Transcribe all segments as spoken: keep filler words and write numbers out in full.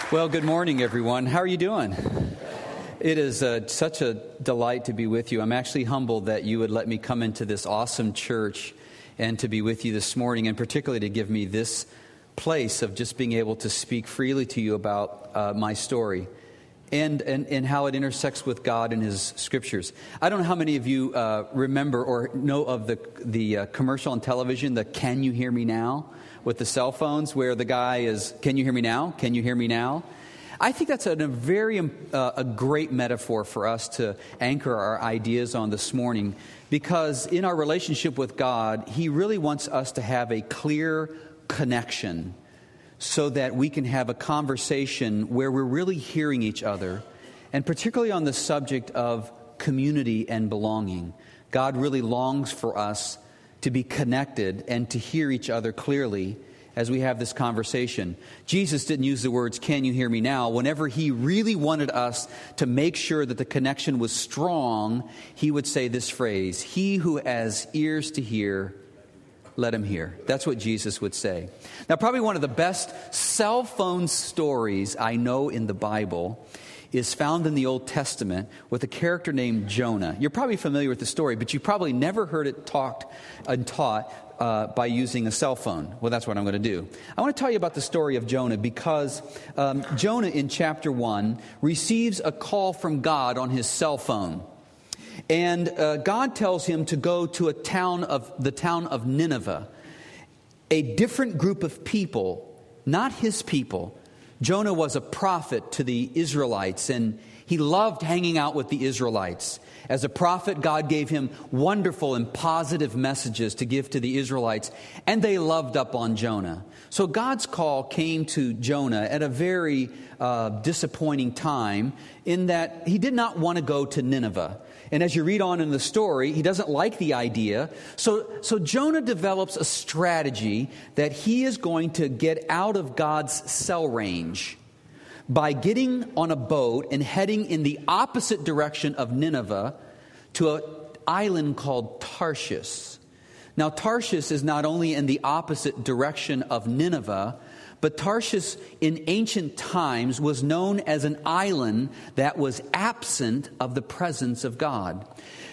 Well, good morning, everyone. How are you doing? It is uh, such a delight to be with you. I'm actually humbled that you would let me come into this awesome church and to be with you this morning, and particularly to give me this place of just being able to speak freely to you about uh, my story and, and, and how it intersects with God and His Scriptures. I don't know how many of you uh, remember or know of the, the uh, commercial on television, the "Can You Hear Me Now?" with the cell phones, where the guy is, "Can you hear me now? Can you hear me now?" I think that's a, a very uh, a great metaphor for us to anchor our ideas on this morning, because in our relationship with God, He really wants us to have a clear connection so that we can have a conversation where we're really hearing each other, and particularly on the subject of community and belonging. God really longs for us to be connected and to hear each other clearly as we have this conversation. Jesus didn't use the words, "Can you hear me now?" Whenever He really wanted us to make sure that the connection was strong, He would say this phrase, "He who has ears to hear, let him hear." That's what Jesus would say. Now, probably one of the best cell phone stories I know in the Bible is found in the Old Testament with a character named Jonah. You're probably familiar with the story, but you probably never heard it talked and taught uh, by using a cell phone. Well, that's what I'm going to do. I want to tell you about the story of Jonah because um, Jonah in chapter one receives a call from God on his cell phone. And uh, God tells him to go to a town of the town of Nineveh, a different group of people, not his people. Jonah was a prophet to the Israelites, and he loved hanging out with the Israelites. As a prophet, God gave him wonderful and positive messages to give to the Israelites, and they loved up on Jonah. So God's call came to Jonah at a very uh, disappointing time, in that he did not want to go to Nineveh. And as you read on in the story, he doesn't like the idea. So, so Jonah develops a strategy that he is going to get out of God's cell range by getting on a boat and heading in the opposite direction of Nineveh to an island called Tarshish. Now, Tarshish is not only in the opposite direction of Nineveh, but Tarshish in ancient times was known as an island that was absent of the presence of God.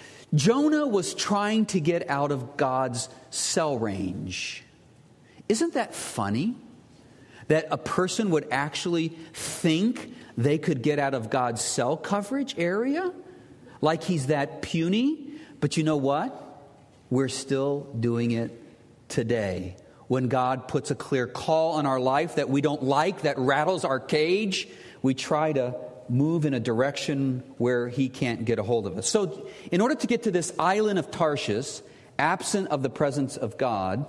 Jonah was trying to get out of God's cell range. Isn't that funny? That a person would actually think they could get out of God's cell coverage area? Like He's that puny? But you know what? We're still doing it today. When God puts a clear call on our life that we don't like, that rattles our cage, we try to move in a direction where He can't get a hold of us. So in order to get to this island of Tarshish, absent of the presence of God,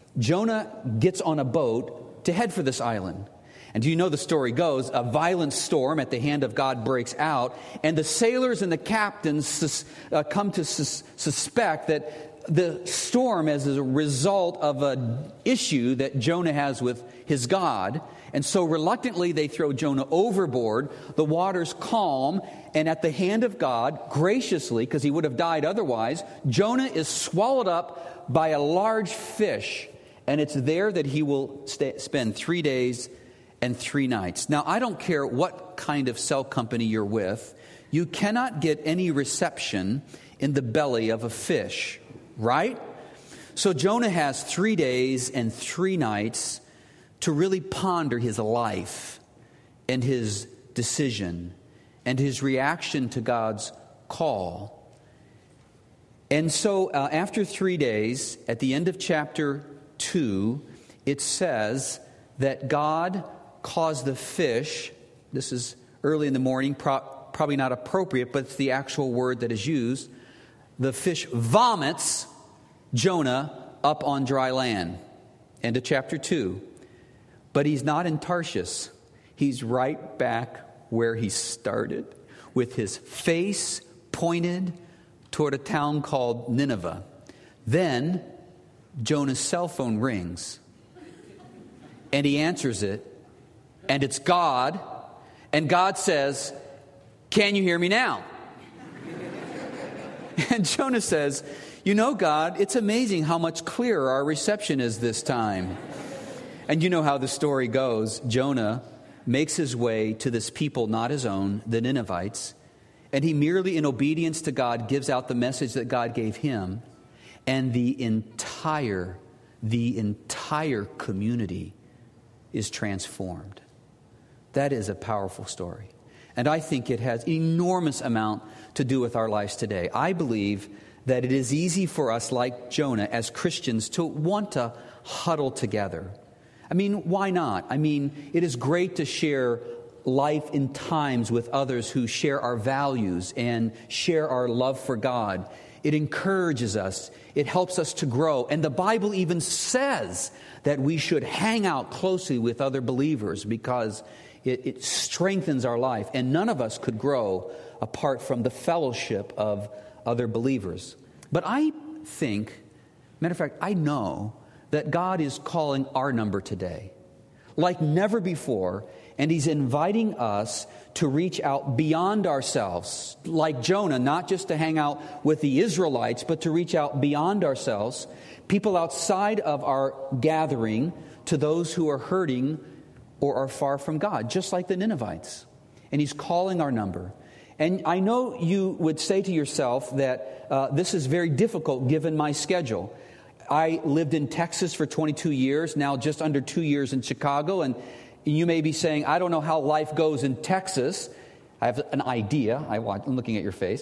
Jonah gets on a boat to head for this island. And do you know the story goes, a violent storm at the hand of God breaks out, and the sailors and the captains sus- uh, come to sus- suspect that the storm is a result of an issue that Jonah has with his God. And so reluctantly they throw Jonah overboard. The waters calm, and at the hand of God, graciously, because he would have died otherwise, Jonah is swallowed up by a large fish. And it's there that he will stay, spend three days and three nights. Now, I don't care what kind of cell company you're with. You cannot get any reception in the belly of a fish. Right? So Jonah has three days and three nights to really ponder his life and his decision and his reaction to God's call. And so uh, after three days, at the end of chapter two, it says that God caused the fish, this is early in the morning, pro- probably not appropriate, but it's the actual word that is used. The fish vomits Jonah up on dry land. End of chapter two. But he's not in Tarshish. He's right back where he started, with his face pointed toward a town called Nineveh. Then Jonah's cell phone rings. And he answers it. And it's God. And God says, "Can you hear me now?" And Jonah says, "You know, God, it's amazing how much clearer our reception is this time." And you know how the story goes. Jonah makes his way to this people not his own, the Ninevites, and he merely in obedience to God gives out the message that God gave him, and the entire, the entire community is transformed. That is a powerful story. And I think it has an enormous amount to do with our lives today. I believe that it is easy for us, like Jonah, as Christians, to want to huddle together. I mean, why not? I mean, it is great to share life in times with others who share our values and share our love for God. It encourages us. It helps us to grow. And the Bible even says that we should hang out closely with other believers because it, it strengthens our life. And none of us could grow apart from the fellowship of other believers. But I think, matter of fact, I know that God is calling our number today like never before, and He's inviting us to reach out beyond ourselves, like Jonah, not just to hang out with the Israelites, but to reach out beyond ourselves, people outside of our gathering, to those who are hurting or are far from God, just like the Ninevites. And He's calling our number. And I know you would say to yourself that uh, this is very difficult given my schedule. I lived in Texas for twenty-two years, now just under two years in Chicago. And you may be saying, I don't know how life goes in Texas. I have an idea. I want, I'm looking at your face.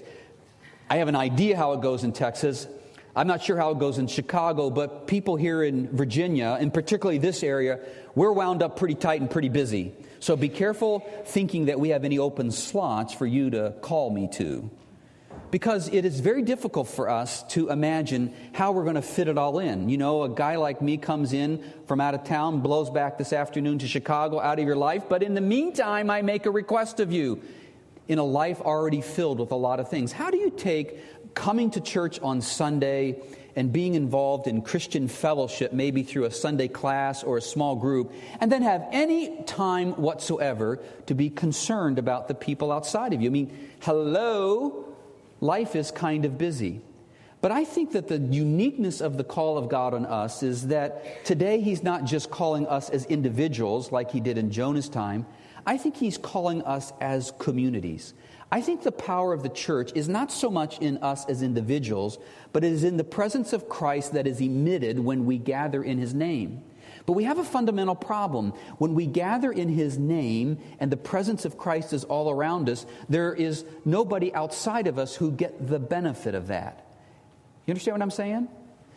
I have an idea how it goes in Texas. I'm not sure how it goes in Chicago, but people here in Virginia, and particularly this area, we're wound up pretty tight and pretty busy. So be careful thinking that we have any open slots for you to call me to. Because it is very difficult for us to imagine how we're going to fit it all in. You know, a guy like me comes in from out of town, blows back this afternoon to Chicago, out of your life. But in the meantime, I make a request of you in a life already filled with a lot of things. How do you take coming to church on Sunday and being involved in Christian fellowship, maybe through a Sunday class or a small group, and then have any time whatsoever to be concerned about the people outside of you? I mean, hello? Life is kind of busy. But I think that the uniqueness of the call of God on us is that today He's not just calling us as individuals like He did in Jonah's time. I think He's calling us as communities. I think the power of the church is not so much in us as individuals, but it is in the presence of Christ that is emitted when we gather in His name. But we have a fundamental problem. When we gather in His name and the presence of Christ is all around us, there is nobody outside of us who get the benefit of that. You understand what I'm saying?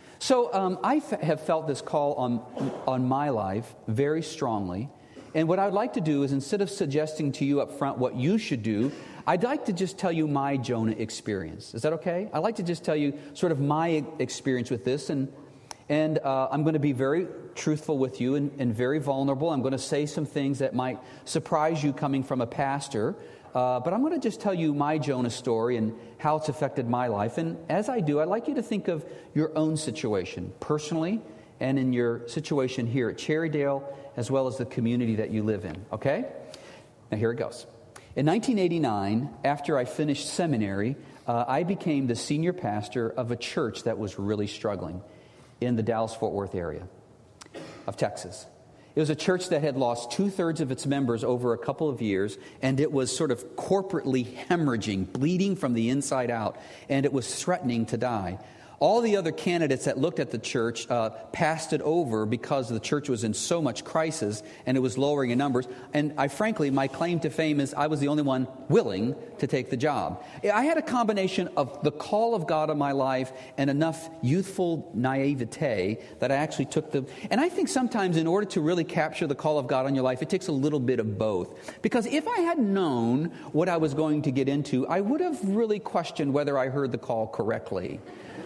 So um, I f- have felt this call on, on my life very strongly. And what I'd like to do is, instead of suggesting to you up front what you should do, I'd like to just tell you my Jonah experience. Is that okay? I'd like to just tell you sort of my experience with this. And And uh, I'm going to be very truthful with you and, and very vulnerable. I'm going to say some things that might surprise you coming from a pastor. Uh, but I'm going to just tell you my Jonah story and how it's affected my life. And as I do, I'd like you to think of your own situation personally and in your situation here at Cherrydale, as well as the community that you live in. Okay? Now here it goes. In nineteen eighty-nine, after I finished seminary, uh, I became the senior pastor of a church that was really struggling in the Dallas-Fort Worth area of Texas. It was a church that had lost two-thirds of its members over a couple of years, and it was sort of corporately hemorrhaging, bleeding from the inside out, and it was threatening to die. All the other candidates that looked at the church uh, passed it over because the church was in so much crisis and it was lowering in numbers. And I frankly, my claim to fame is I was the only one willing to take the job. I had a combination of the call of God on my life and enough youthful naivete that I actually took the... And I think sometimes in order to really capture the call of God on your life, it takes a little bit of both. Because if I had known what I was going to get into, I would have really questioned whether I heard the call correctly.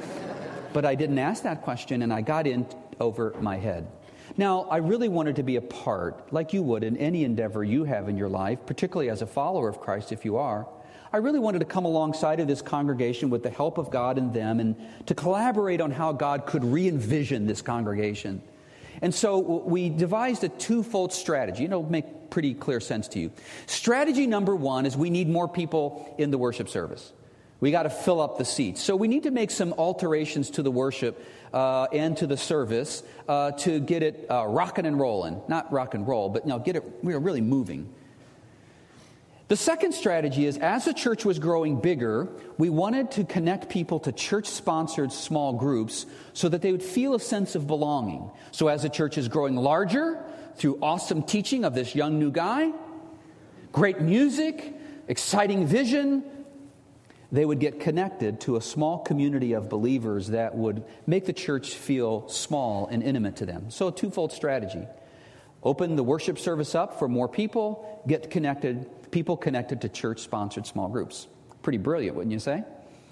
But I didn't ask that question, and I got in over my head. Now, I really wanted to be a part, like you would in any endeavor you have in your life, particularly as a follower of Christ, if you are. I really wanted to come alongside of this congregation with the help of God and them, and to collaborate on how God could re-envision this congregation. And so we devised a twofold strategy. It'll make pretty clear sense to you. Strategy number one is we need more people in the worship service. We got to fill up the seats. So we need to make some alterations to the worship uh, and to the service uh, to get it uh, rocking and rolling. Not rock and roll, but no, get it we're really moving. The second strategy is, as the church was growing bigger, we wanted to connect people to church-sponsored small groups so that they would feel a sense of belonging. So as the church is growing larger, through awesome teaching of this young new guy, great music, exciting vision, they would get connected to a small community of believers that would make the church feel small and intimate to them. So a twofold strategy. Open the worship service up for more people, get connected, people connected to church-sponsored small groups. Pretty brilliant, wouldn't you say?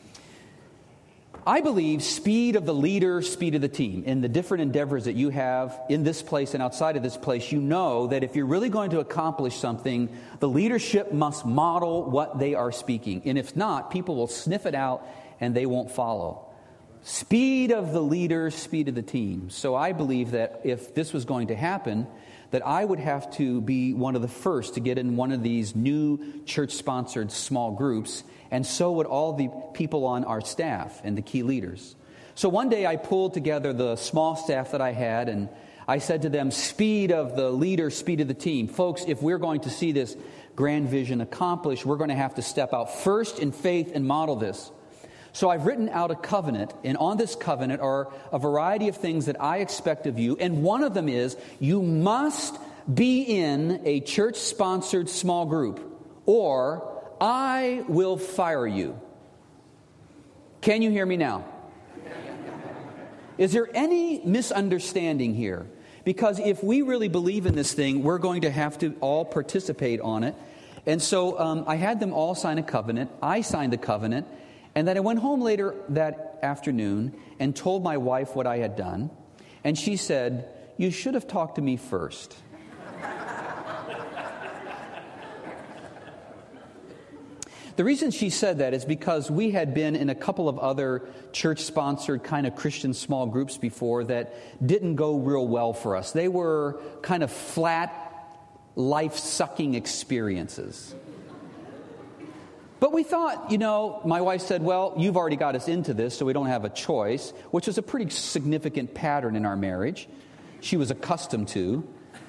I believe speed of the leader, speed of the team. In the different endeavors that you have in this place and outside of this place, you know that if you're really going to accomplish something, the leadership must model what they are speaking. And if not, people will sniff it out and they won't follow. Speed of the leader, speed of the team. So I believe that if this was going to happen, that I would have to be one of the first to get in one of these new church-sponsored small groups, and so would all the people on our staff and the key leaders. So one day I pulled together the small staff that I had, and I said to them, speed of the leader, speed of the team. Folks, if we're going to see this grand vision accomplished, we're going to have to step out first in faith and model this. So I've written out a covenant, and on this covenant are a variety of things that I expect of you, and one of them is you must be in a church-sponsored small group, or I will fire you. Can you hear me now? Is there any misunderstanding here? Because if we really believe in this thing, we're going to have to all participate on it. And so um, I had them all sign a covenant. I signed the covenant. And then I went home later that afternoon and told my wife what I had done. And she said, "You should have talked to me first." The reason she said that is because we had been in a couple of other church-sponsored kind of Christian small groups before that didn't go real well for us. They were kind of flat, life-sucking experiences. But we thought, you know, my wife said, well, you've already got us into this, so we don't have a choice, which was a pretty significant pattern in our marriage. She was accustomed to.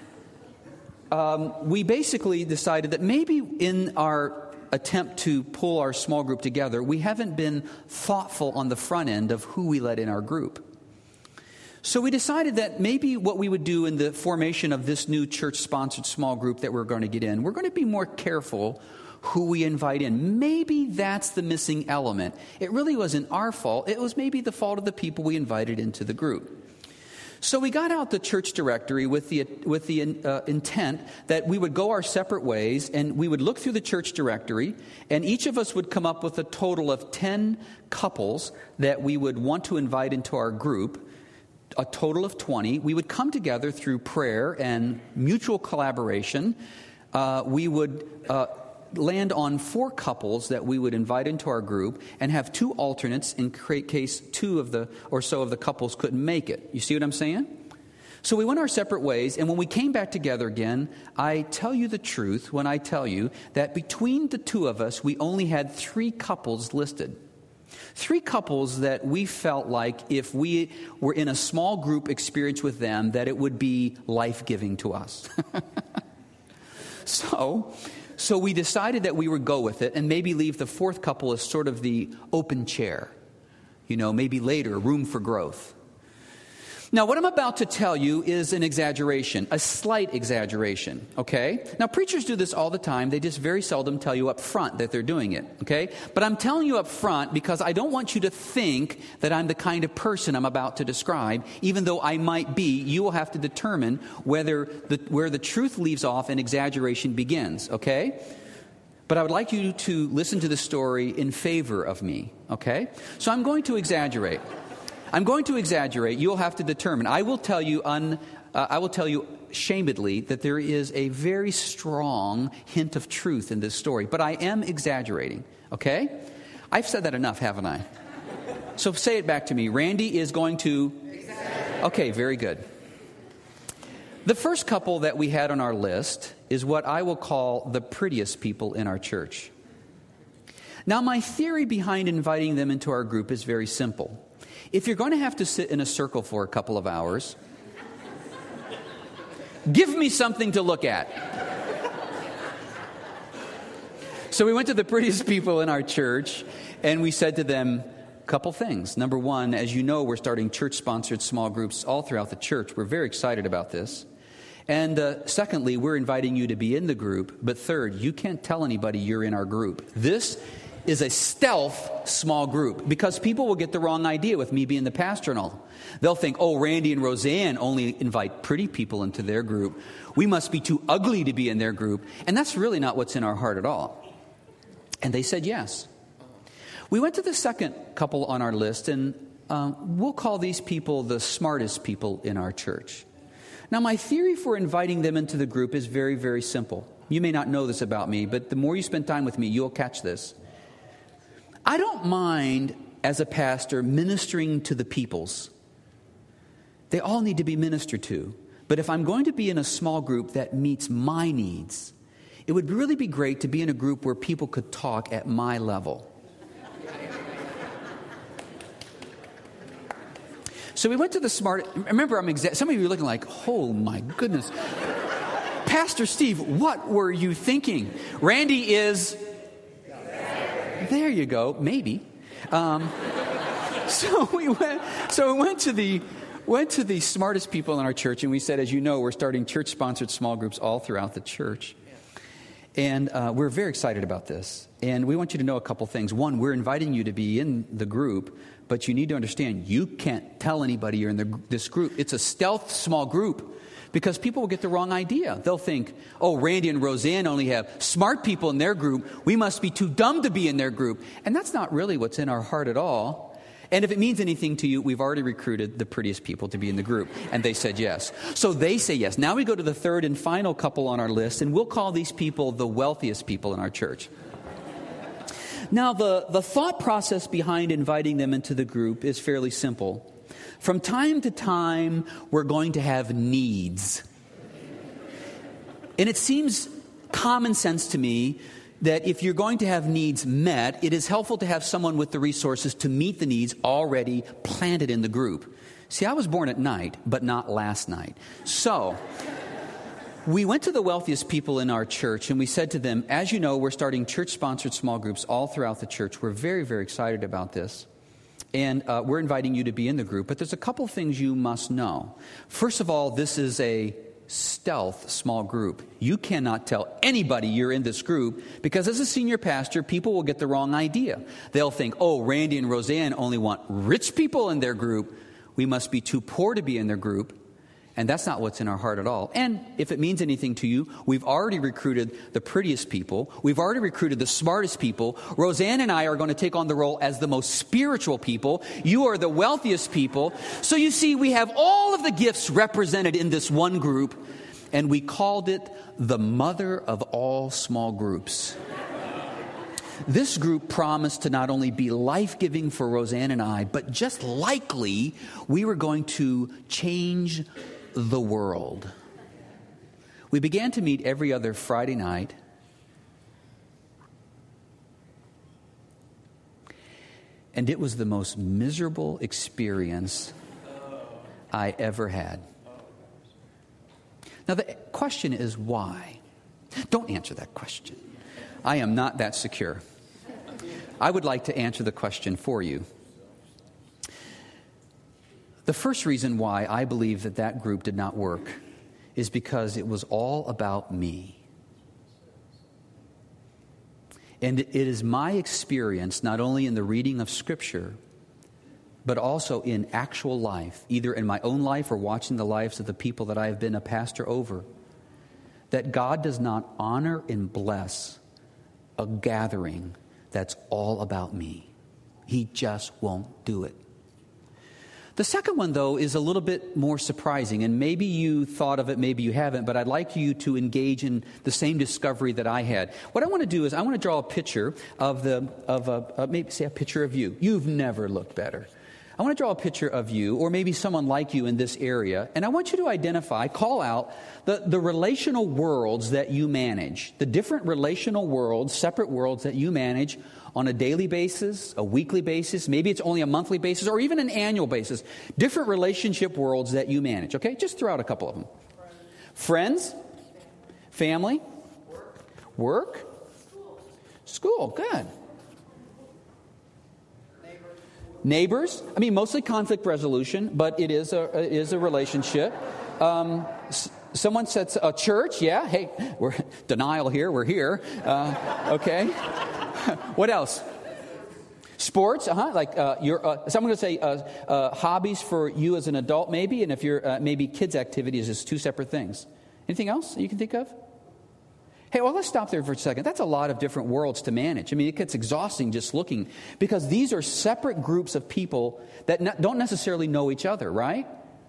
Um, we basically decided that maybe in our attempt to pull our small group together, we haven't been thoughtful on the front end of who we let in our group. So we decided that maybe what we would do in the formation of this new church-sponsored small group that we're going to get in, we're going to be more careful who we invite in. Maybe that's the missing element. It really wasn't our fault. It was maybe the fault of the people we invited into the group. So we got out the church directory with the with the uh, intent that we would go our separate ways, and we would look through the church directory, and each of us would come up with a total of ten couples that we would want to invite into our group, a total of twenty. We would come together through prayer and mutual collaboration. Uh, we would uh, land on four couples that we would invite into our group and have two alternates in case two of the or so of the couples couldn't make it. You see what I'm saying? So we went our separate ways, and when we came back together again, I tell you the truth when I tell you that between the two of us, we only had three couples listed. Three couples that we felt like if we were in a small group experience with them, that it would be life-giving to us. so... So we decided that we would go with it and maybe leave the fourth couple as sort of the open chair. You know, maybe later, room for growth. Now, what I'm about to tell you is an exaggeration, a slight exaggeration, okay? Now, preachers do this all the time. They just very seldom tell you up front that they're doing it, okay? But I'm telling you up front because I don't want you to think that I'm the kind of person I'm about to describe. Even though I might be, you will have to determine whether the, where the truth leaves off and exaggeration begins, okay? But I would like you to listen to the story in favor of me, okay? So I'm going to exaggerate. I'm going to exaggerate. You'll have to determine. I will tell you un, uh, I will tell you shamedly that there is a very strong hint of truth in this story, but I am exaggerating, okay? I've said that enough, haven't I? So say it back to me. Randy is going to exaggerate. Okay, very good. The first couple that we had on our list is what I will call the prettiest people in our church. Now, my theory behind inviting them into our group is very simple. If you're going to have to sit in a circle for a couple of hours, give me something to look at. So we went to the prettiest people in our church, and we said to them a couple things. Number one, as you know, we're starting church-sponsored small groups all throughout the church. We're very excited about this. And uh, secondly, we're inviting you to be in the group. But third, you can't tell anybody you're in our group. This is a stealth small group because people will get the wrong idea with me being the pastor and all. They'll think, oh, Randy and Roseanne only invite pretty people into their group. We must be too ugly to be in their group. And that's really not what's in our heart at all. And they said yes. We went to the second couple on our list, and uh, we'll call these people the smartest people in our church. Now, my theory for inviting them into the group is very, very simple. You may not know this about me, but the more you spend time with me, you'll catch this. I don't mind, as a pastor, ministering to the peoples. They all need to be ministered to. But if I'm going to be in a small group that meets my needs, it would really be great to be in a group where people could talk at my level. So we went to the smart... Remember, I'm exa- some of you are looking like, oh my goodness. Pastor Steve, what were you thinking? Randy is... There you go, maybe. Um, so we went. So we went to the went to the smartest people in our church, and we said, as you know, we're starting church-sponsored small groups all throughout the church, and uh, we're very excited about this. And we want you to know a couple things. One, we're inviting you to be in the group, but you need to understand you can't tell anybody you're in the, this group. It's a stealth small group. Because people will get the wrong idea. They'll think, oh, Randy and Roseanne only have smart people in their group. We must be too dumb to be in their group. And that's not really what's in our heart at all. And if it means anything to you, we've already recruited the prettiest people to be in the group. And they said yes. So they say yes. Now we go to the third and final couple on our list. And we'll call these people the wealthiest people in our church. Now, the, the thought process behind inviting them into the group is fairly simple. From time to time, we're going to have needs. And it seems common sense to me that if you're going to have needs met, it is helpful to have someone with the resources to meet the needs already planted in the group. See, I was born at night, but not last night. So we went to the wealthiest people in our church, and we said to them, as you know, we're starting church-sponsored small groups all throughout the church. We're very, very excited about this. And uh, we're inviting you to be in the group. But there's a couple things you must know. First of all, this is a stealth small group. You cannot tell anybody you're in this group because as a senior pastor, people will get the wrong idea. They'll think, oh, Randy and Roseanne only want rich people in their group. We must be too poor to be in their group. And that's not what's in our heart at all. And if it means anything to you, we've already recruited the prettiest people. We've already recruited the smartest people. Roseanne and I are going to take on the role as the most spiritual people. You are the wealthiest people. So you see, we have all of the gifts represented in this one group. And we called it the mother of all small groups. This group promised to not only be life-giving for Roseanne and I, but just likely we were going to change the world. We began to meet every other Friday night. And it was the most miserable experience I ever had. Now, the question is why? Don't answer that question. I am not that secure. I would like to answer the question for you. The first reason why I believe that that group did not work is because it was all about me. And it is my experience, not only in the reading of Scripture, but also in actual life, either in my own life or watching the lives of the people that I have been a pastor over, that God does not honor and bless a gathering that's all about me. He just won't do it. The second one, though, is a little bit more surprising, and maybe you thought of it, maybe you haven't, but I'd like you to engage in the same discovery that I had. What I want to do is I want to draw a picture of the of a, uh, maybe say a picture of you. You've never looked better. I want to draw a picture of you, or maybe someone like you in this area, and I want you to identify, call out the, the relational worlds that you manage, the different relational worlds, separate worlds that you manage on a daily basis, a weekly basis, maybe it's only a monthly basis, or even an annual basis. Different relationship worlds that you manage, okay? Just throw out a couple of them. Friends, family, work, School, good. Neighbors. Neighbors. I mean, mostly conflict resolution, but it is a it is a relationship. Um, s- someone said a church. Yeah. Hey, we're denial here. We're here. Uh, okay. What else? Sports, uh-huh, like uh, your. Uh, someone going to say uh, uh, hobbies for you as an adult, maybe, and if you're uh, maybe kids' activities is two separate things. Anything else that you can think of? Hey, well, let's stop there for a second. That's a lot of different worlds to manage. I mean, it gets exhausting just looking, because these are separate groups of people that ne- don't necessarily know each other, right?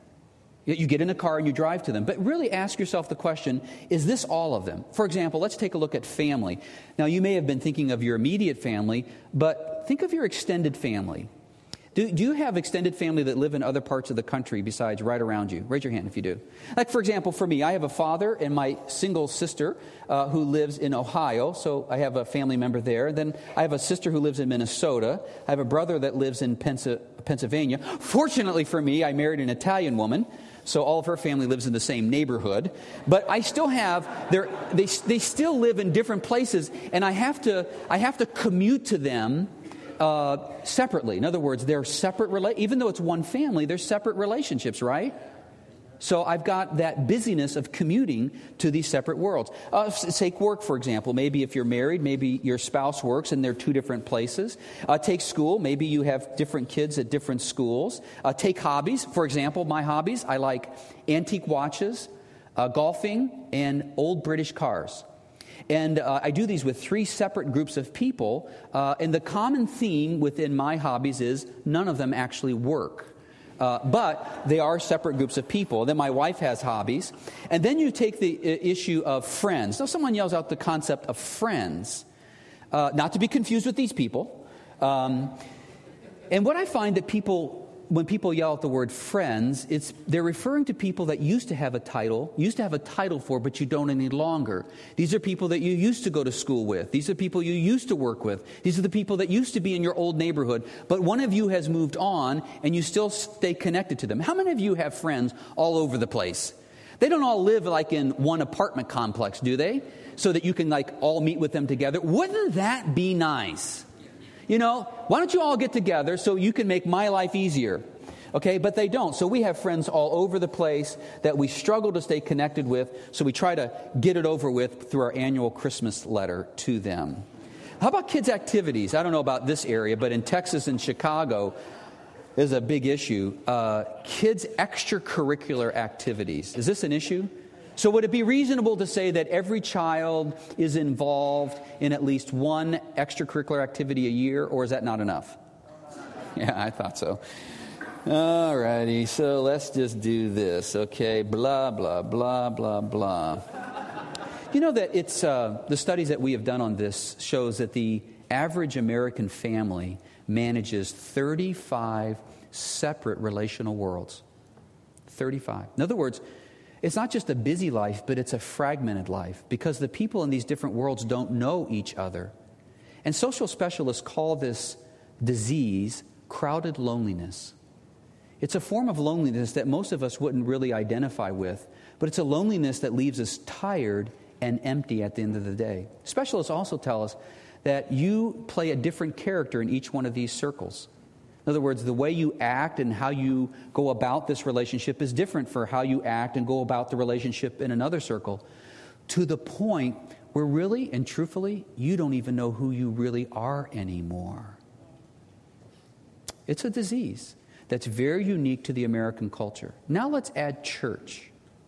You get in a car and you drive to them. But really ask yourself the question, is this all of them? For example, let's take a look at family. Now, you may have been thinking of your immediate family, but think of your extended family. Do, do you have extended family that live in other parts of the country besides right around you? Raise your hand if you do. Like, for example, for me, I have a father and my single sister uh, who lives in Ohio, so I have a family member there. Then I have a sister who lives in Minnesota. I have a brother that lives in Pens- Pennsylvania. Fortunately for me, I married an Italian woman, so all of her family lives in the same neighborhood. But I still have, they they still live in different places, and I have to I have to commute to them uh, separately. In other words, they're separate, rela- even though it's one family, they're separate relationships, right? So I've got that busyness of commuting to these separate worlds. Uh, take work, for example. Maybe if you're married, maybe your spouse works and they're two different places. Uh, take school. Maybe you have different kids at different schools. Uh, take hobbies. For example, my hobbies, I like antique watches, uh, golfing, and old British cars. And uh, I do these with three separate groups of people. Uh, and the common theme within my hobbies is none of them actually work. Uh, but they are separate groups of people. Then my wife has hobbies. And then you take the uh, issue of friends. Now, someone yells out the concept of friends, uh, not to be confused with these people. Um, and what I find that people, when people yell out the word friends, it's they're referring to people that used to have a title, used to have a title for, but you don't any longer. These are people that you used to go to school with. These are people you used to work with. These are the people that used to be in your old neighborhood. But one of you has moved on, and you still stay connected to them. How many of you have friends all over the place? They don't all live like in one apartment complex, do they? So that you can like all meet with them together. Wouldn't that be nice? You know, why don't you all get together so you can make my life easier? Okay, but they don't. So we have friends all over the place that we struggle to stay connected with. So we try to get it over with through our annual Christmas letter to them. How about kids' activities? I don't know about this area, but in Texas and Chicago is a big issue. Uh, kids' extracurricular activities. Is this an issue? So would it be reasonable to say that every child is involved in at least one extracurricular activity a year, or is that not enough? Yeah, I thought so. All righty, so let's just do this, okay? Blah, blah, blah, blah, blah. You know that it's uh, the studies that we have done on this shows that the average American family manages thirty-five separate relational worlds. thirty-five. In other words, it's not just a busy life, but it's a fragmented life because the people in these different worlds don't know each other. And social specialists call this disease crowded loneliness. It's a form of loneliness that most of us wouldn't really identify with, but it's a loneliness that leaves us tired and empty at the end of the day. Specialists also tell us that you play a different character in each one of these circles. In other words, the way you act and how you go about this relationship is different for how you act and go about the relationship in another circle, to the point where really and truthfully, you don't even know who you really are anymore. It's a disease that's very unique to the American culture. Now let's add church.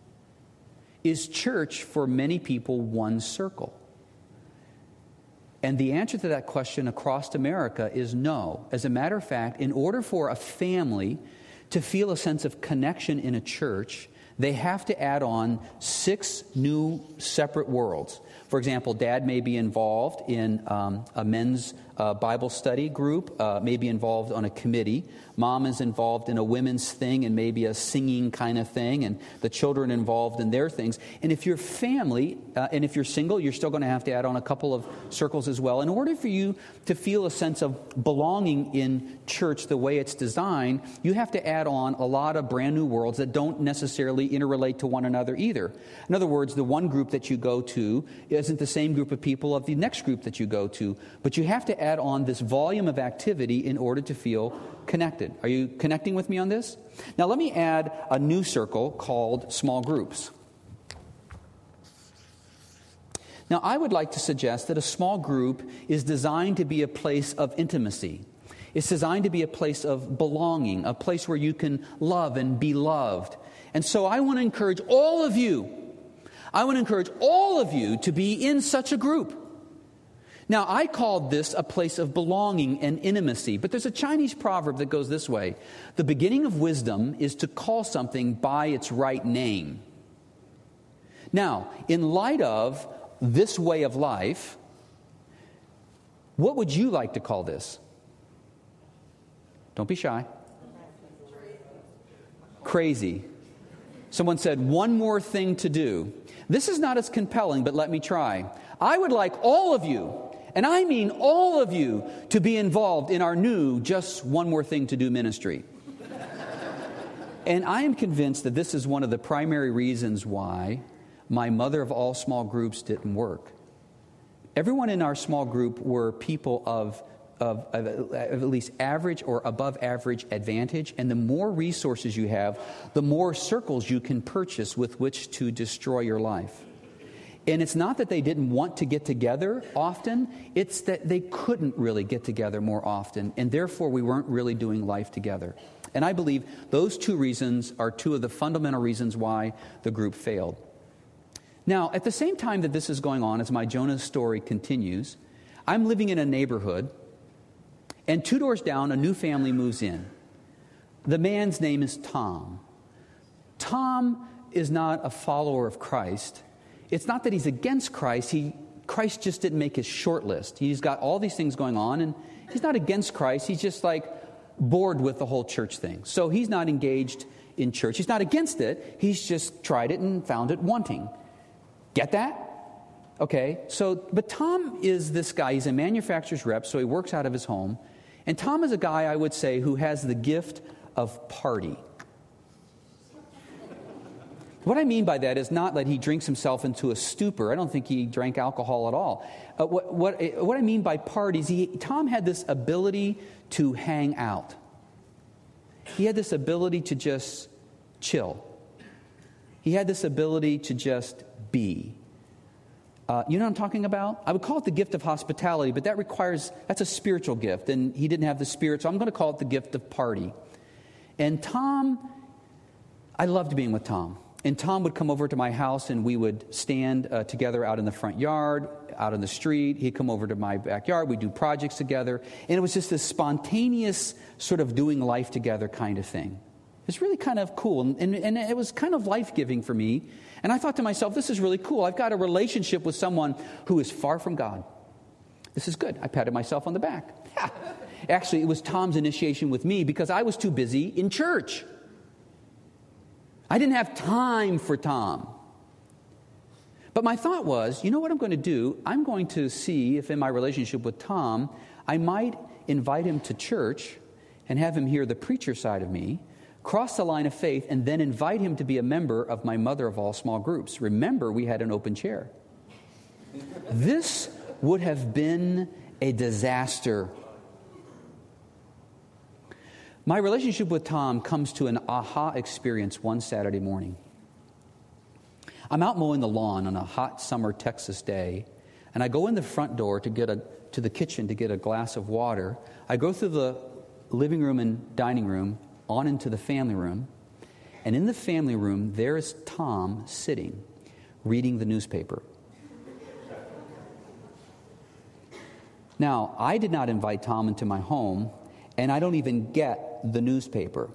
Is church for many people one circle? And the answer to that question across America is no. As a matter of fact, in order for a family to feel a sense of connection in a church, they have to add on six new separate worlds. For example, dad may be involved in um, a men's uh, Bible study group, uh, may be involved on a committee. Mom is involved in a women's thing and maybe a singing kind of thing, and the children involved in their things. And if you're family, uh, and if you're single, you're still going to have to add on a couple of circles as well. In order for you to feel a sense of belonging in church the way it's designed, you have to add on a lot of brand new worlds that don't necessarily necessarily interrelate to one another either. In other words, the one group that you go to isn't the same group of people of the next group that you go to, but you have to add on this volume of activity in order to feel connected. Are you connecting with me on this? Now let me add a new circle called small groups. Now, I would like to suggest that a small group is designed to be a place of intimacy. It's designed to be a place of belonging, a place where you can love and be loved. And so I want to encourage all of you, I want to encourage all of you to be in such a group. Now, I called this a place of belonging and intimacy, but there's a Chinese proverb that goes this way: the beginning of wisdom is to call something by its right name. Now, in light of this way of life, what would you like to call this? Don't be shy. Crazy. Someone said, one more thing to do. This is not as compelling, but let me try. I would like all of you, and I mean all of you, to be involved in our new Just One More Thing to Do ministry. And I am convinced that this is one of the primary reasons why my mother of all small groups didn't work. Everyone in our small group were people of, of, of, of at least average or above average advantage. And the more resources you have, the more circles you can purchase with which to destroy your life. And it's not that they didn't want to get together often. It's that they couldn't really get together more often. And therefore, we weren't really doing life together. And I believe those two reasons are two of the fundamental reasons why the group failed. Now, at the same time that this is going on, as my Jonah story continues, I'm living in a neighborhood, and two doors down, a new family moves in. The man's name is Tom. Tom is not a follower of Christ. It's not that he's against Christ. He, Christ just didn't make his short list. He's got all these things going on, and he's not against Christ. He's just like bored with the whole church thing. So he's not engaged in church. He's not against it. He's just tried it and found it wanting. Get that? Okay, so, but Tom is this guy. He's a manufacturer's rep, so he works out of his home. And Tom is a guy, I would say, who has the gift of party. What I mean by that is not that he drinks himself into a stupor. I don't think he drank alcohol at all. Uh, what, what, what I mean by party is he, Tom had this ability to hang out. He had this ability to just chill. He had this ability to just be. Uh, you know what I'm talking about? I would call it the gift of hospitality, but that requires, that's a spiritual gift, and he didn't have the spirit, so I'm going to call it the gift of party. And Tom, I loved being with Tom. And Tom would come over to my house, and we would stand uh, together out in the front yard, out in the street. He'd come over to my backyard. We'd do projects together. And it was just this spontaneous sort of doing life together kind of thing. It's really kind of cool, and, and, and it was kind of life-giving for me. And I thought to myself, this is really cool. I've got a relationship with someone who is far from God. This is good. I patted myself on the back. Yeah. Actually, it was Tom's initiation with me because I was too busy in church. I didn't have time for Tom. But my thought was, you know what I'm going to do? I'm going to see if in my relationship with Tom, I might invite him to church and have him hear the preacher side of me, cross the line of faith, and then invite him to be a member of my mother of all small groups. Remember, we had an open chair. This would have been a disaster. My relationship with Tom comes to an aha experience one Saturday morning. I'm out mowing the lawn on a hot summer Texas day, and I go in the front door to get a to the kitchen to get a glass of water. I go through the living room and dining room, on into the family room, and in the family room, there is Tom sitting, reading the newspaper. Now, I did not invite Tom into my home, and I don't even get the newspaper.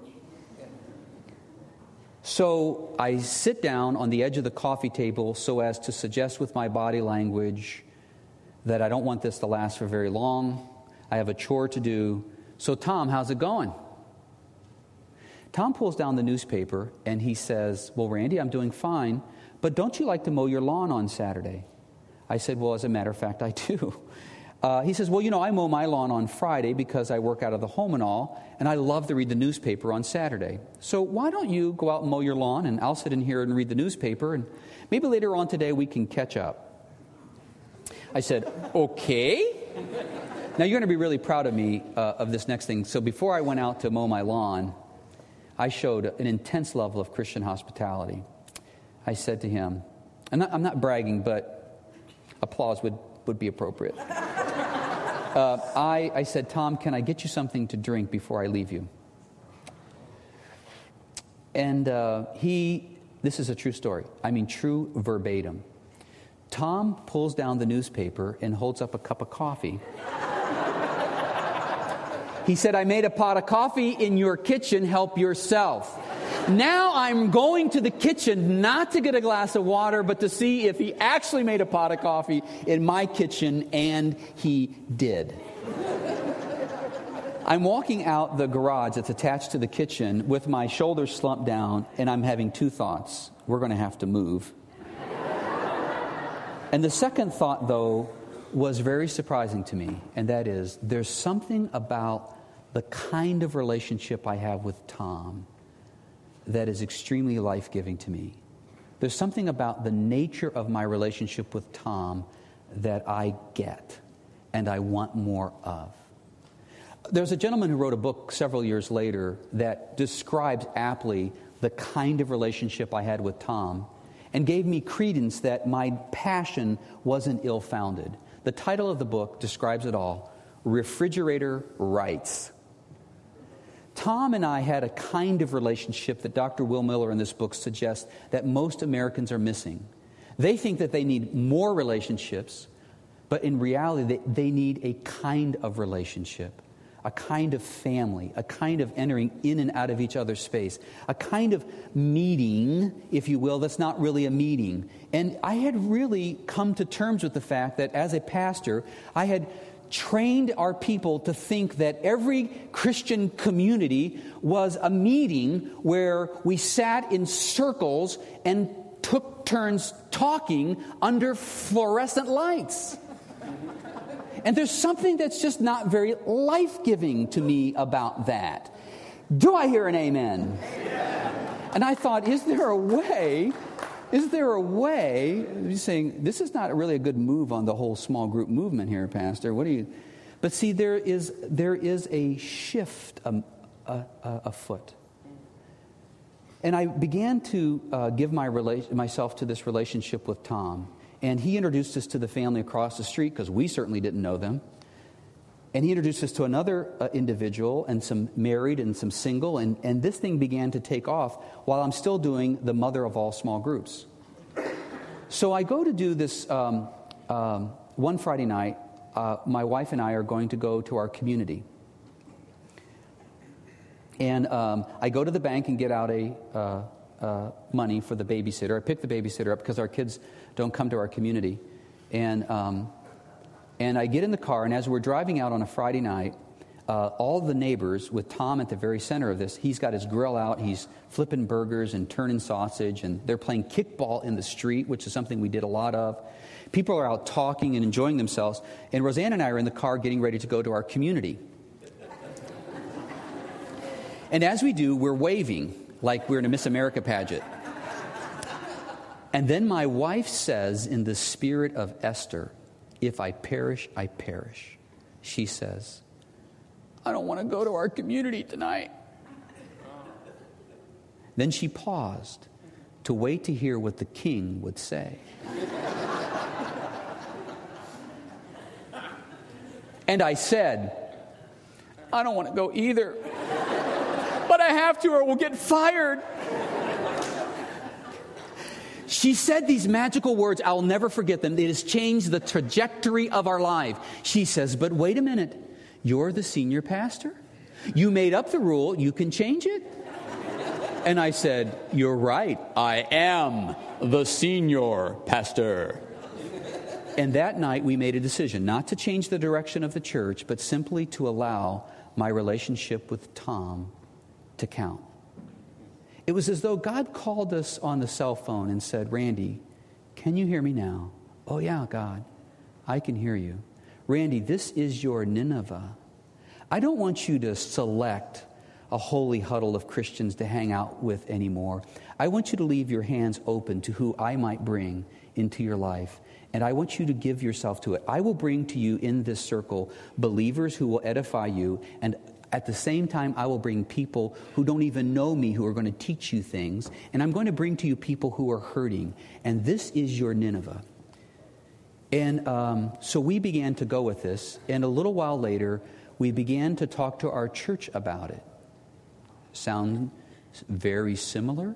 So I sit down on the edge of the coffee table so as to suggest with my body language that I don't want this to last for very long. I have a chore to do. So, Tom, how's it going? Tom pulls down the newspaper and he says, well, Randy, I'm doing fine, but don't you like to mow your lawn on Saturday? I said, well, as a matter of fact, I do. Uh, he says, well, you know, I mow my lawn on Friday because I work out of the home and all, and I love to read the newspaper on Saturday. So why don't you go out and mow your lawn, and I'll sit in here and read the newspaper, and maybe later on today we can catch up. I said, okay. Now, you're going to be really proud of me uh, of this next thing. So before I went out to mow my lawn, I showed an intense level of Christian hospitality. I said to him, I'm not, I'm not bragging, but applause would, would be appropriate. Uh, I, I said, Tom, can I get you something to drink before I leave you? And uh, he, this is a true story. I mean, true verbatim. Tom pulls down the newspaper and holds up a cup of coffee. He said, I made a pot of coffee in your kitchen. Help yourself. Now I'm going to the kitchen not to get a glass of water, but to see if he actually made a pot of coffee in my kitchen, and he did. I'm walking out the garage that's attached to the kitchen with my shoulders slumped down, and I'm having two thoughts. We're going to have to move. And the second thought, though, was very surprising to me, and that is, there's something about the kind of relationship I have with Tom that is extremely life-giving to me. There's something about the nature of my relationship with Tom that I get and I want more of. There's a gentleman who wrote a book several years later that describes aptly the kind of relationship I had with Tom and gave me credence that my passion wasn't ill-founded. The title of the book describes it all: Refrigerator Rights. Tom and I had a kind of relationship that Doctor Will Miller in this book suggests that most Americans are missing. They think that they need more relationships, but in reality, they, they need a kind of relationship, a kind of family, a kind of entering in and out of each other's space, a kind of meeting, if you will, that's not really a meeting. And I had really come to terms with the fact that as a pastor, I had trained our people to think that every Christian community was a meeting where we sat in circles and took turns talking under fluorescent lights. And there's something that's just not very life-giving to me about that. Do I hear an amen? And I thought, is there a way... Is there a way, you're saying, this is not really a good move on the whole small group movement here, Pastor. What do you... But see, there is there is a shift um, uh, uh, afoot. And I began to uh, give my rela- myself to this relationship with Tom. And he introduced us to the family across the street, because we certainly didn't know them. And he introduced us to another uh, individual, and some married and some single, and, and this thing began to take off while I'm still doing the mother of all small groups. So I go to do this um, um, one Friday night. Uh, my wife and I are going to go to our community. And um, I go to the bank and get out a uh, uh, money for the babysitter. I pick the babysitter up because our kids don't come to our community. And... Um, And I get in the car, and as we're driving out on a Friday night, uh, all the neighbors, with Tom at the very center of this, he's got his grill out, he's flipping burgers and turning sausage, and they're playing kickball in the street, which is something we did a lot of. People are out talking and enjoying themselves, and Roseanne and I are in the car getting ready to go to our community. And as we do, we're waving like we're in a Miss America pageant. And then my wife says, in the spirit of Esther, "If I perish, I perish." She says, "I don't want to go to our community tonight." Then she paused to wait to hear what the king would say. And I said, "I don't want to go either. But I have to, or we'll get fired." She said these magical words. I'll never forget them. It has changed the trajectory of our life. She says, "But wait a minute. You're the senior pastor. You made up the rule. You can change it." And I said, "You're right. I am the senior pastor." And that night we made a decision not to change the direction of the church, but simply to allow my relationship with Tom to count. It was as though God called us on the cell phone and said, "Randy, can you hear me now?" "Oh, yeah, God, I can hear you." Randy, this is your Nineveh. I don't want you to select a holy huddle of Christians to hang out with anymore. I want you to leave your hands open to who I might bring into your life. And I want you to give yourself to it. I will bring to you in this circle believers who will edify you. And at the same time, I will bring people who don't even know me who are going to teach you things. And I'm going to bring to you people who are hurting. And this is your Nineveh. And um, so we began to go with this. And a little while later, we began to talk to our church about it. Sound very similar?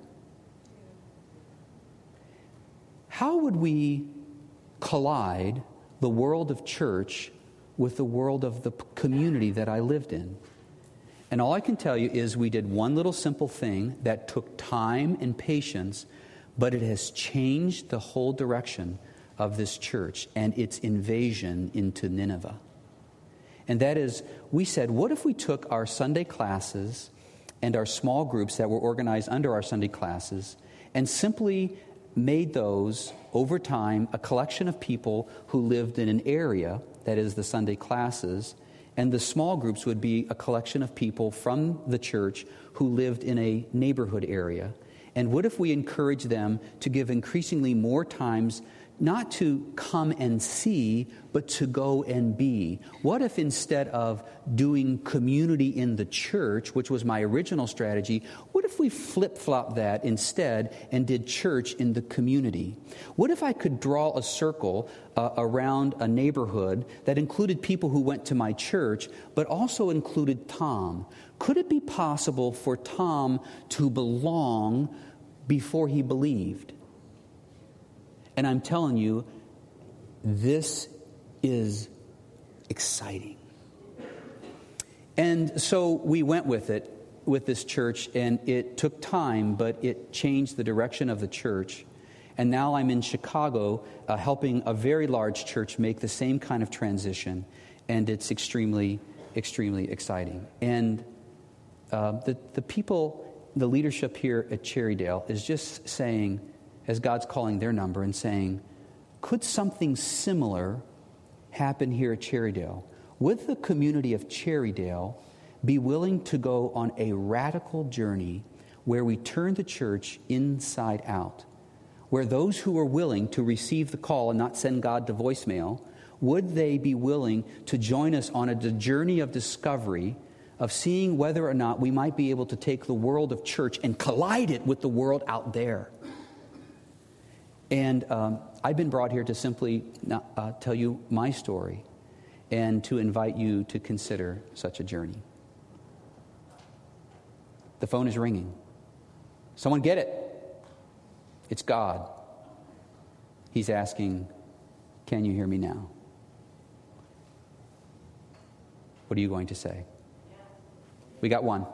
How would we collide the world of church with the world of the community that I lived in? And all I can tell you is we did one little simple thing that took time and patience, but it has changed the whole direction of this church and its invasion into Nineveh. And that is, we said, what if we took our Sunday classes and our small groups that were organized under our Sunday classes and simply made those, over time, a collection of people who lived in an area, that is the Sunday classes, and the small groups would be a collection of people from the church who lived in a neighborhood area. And what if we encourage them to give increasingly more times, not to come and see, but to go and be? What if instead of doing community in the church, which was my original strategy, what if we flip-flop that instead and did church in the community? What if I could draw a circle uh, around a neighborhood that included people who went to my church, but also included Tom? Could it be possible for Tom to belong before he believed? And I'm telling you, this is exciting. And so we went with it, with this church, and it took time, but it changed the direction of the church. And now I'm in Chicago uh, helping a very large church make the same kind of transition. And it's extremely, extremely exciting. And uh, the, the people, the leadership here at Cherrydale is just saying, as God's calling their number and saying, could something similar happen here at Cherrydale? Would the community of Cherrydale be willing to go on a radical journey where we turn the church inside out? Where those who are willing to receive the call and not send God to voicemail, would they be willing to join us on a journey of discovery, of seeing whether or not we might be able to take the world of church and collide it with the world out there? And um, I've been brought here to simply not, uh, tell you my story and to invite you to consider such a journey. The phone is ringing. Someone get it. It's God. He's asking, can you hear me now? What are you going to say? We got one.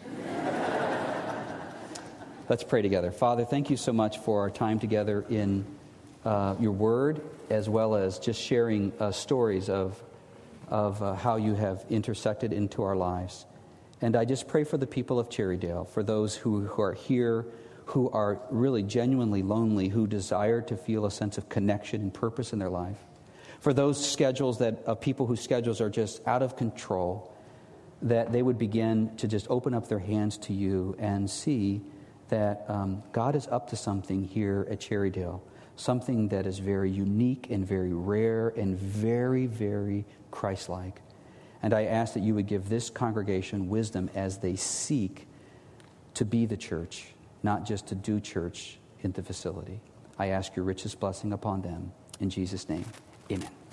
Let's pray together. Father, thank you so much for our time together in uh, your word, as well as just sharing uh, stories of, of uh, how you have intersected into our lives. And I just pray for the people of Cherrydale, for those who, who are here, who are really genuinely lonely, who desire to feel a sense of connection and purpose in their life. For those schedules that uh, people whose schedules are just out of control, that they would begin to just open up their hands to you and see that um, God is up to something here at Cherrydale, something that is very unique and very rare and very, very Christ-like. And I ask that you would give this congregation wisdom as they seek to be the church, not just to do church in the facility. I ask your richest blessing upon them. In Jesus' name, amen.